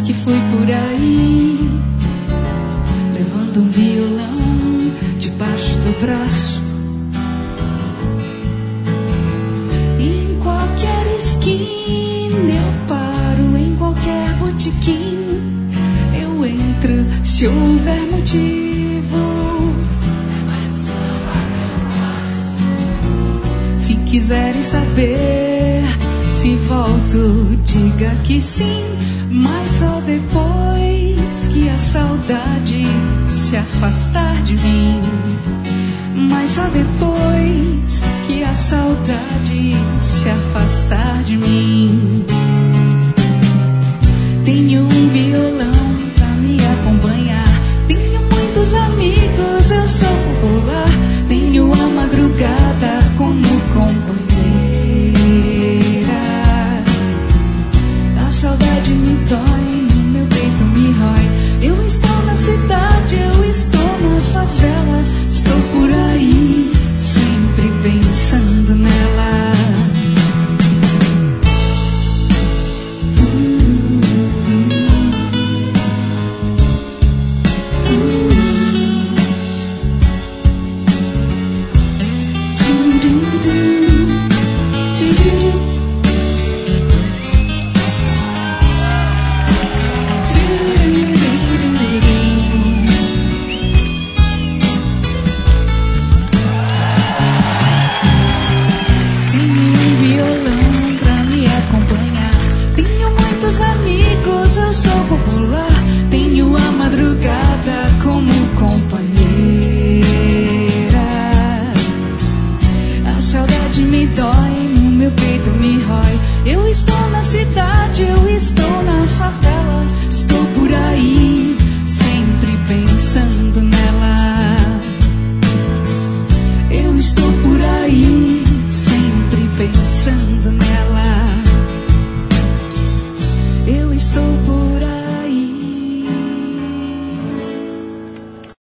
que fui por aí, levando um violão debaixo do braço. Em qualquer esquina eu paro, em qualquer botequim eu entro, se houver motivo. Se quiserem saber se volto, diga que sim, mas só depois que a saudade se afastar de mim. Mas só depois que a saudade se afastar de mim. Tenho um violão pra me acompanhar,